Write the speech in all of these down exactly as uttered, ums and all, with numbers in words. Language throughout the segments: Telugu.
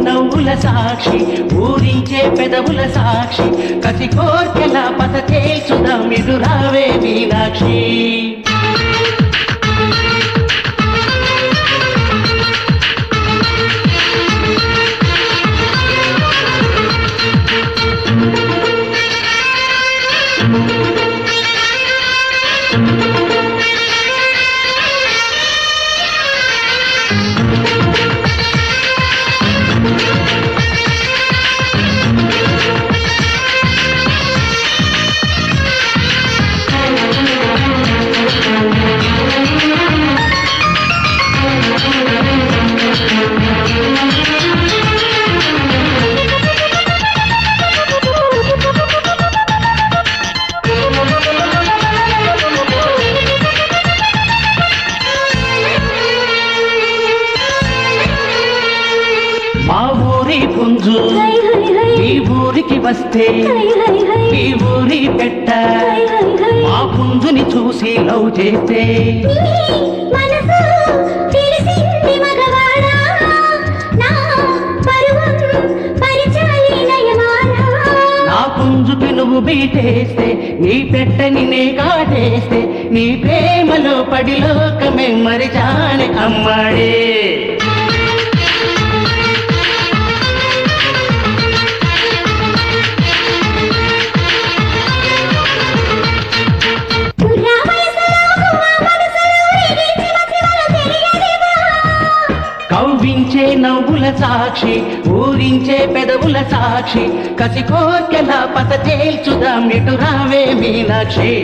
నవ్వుల సాక్షి ఊరించే పెదవుల సాక్షి కసి కోర్కెల పత తేల్చుదాం ఇటు రావే మీనాక్షి మా ఊరి పుంజు ఈ ఊరికి వస్తే ఈ ఊరి పెట్ట మా పుంజుని చూసి లవ్ చేస్తే నా పుంజుకి నువ్వు బీటేస్తే నీ పెట్టని నే కాటేస్తే నీ ప్రేమలో పడి లోకమే మరిచాని అమ్మాడే కవ్వించే నవ్వుల సాక్షి ఊరించే పెదవుల సాక్షి కసి కోర్కెల పత తేల్చుదాం ఇటు రావే మీనాక్షి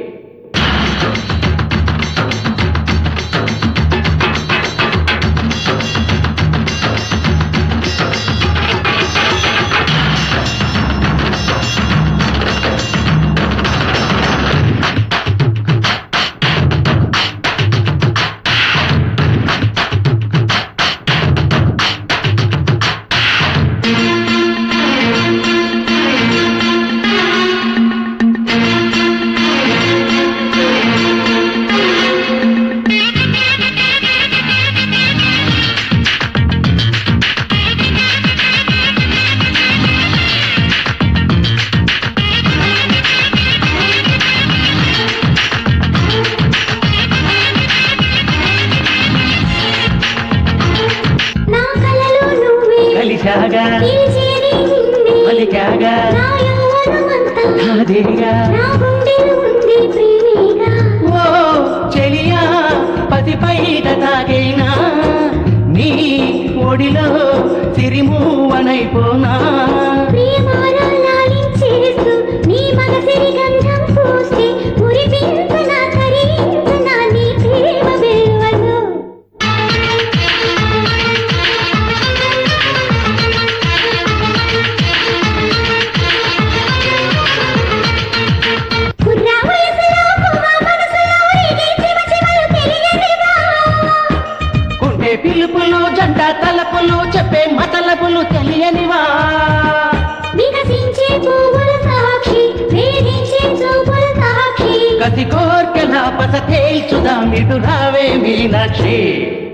పలికాగా నాదేగా ఓ చెలియా పది పైట తాగైనా నీ ఒడిలో సిరిమూవనైపోనా పిలుపులు జంట తలపులు చెప్పే మతలపులు తెలియనివా కసి కోర్కెల పత తేల్చుదాం ఇటు రావే మీనాక్షి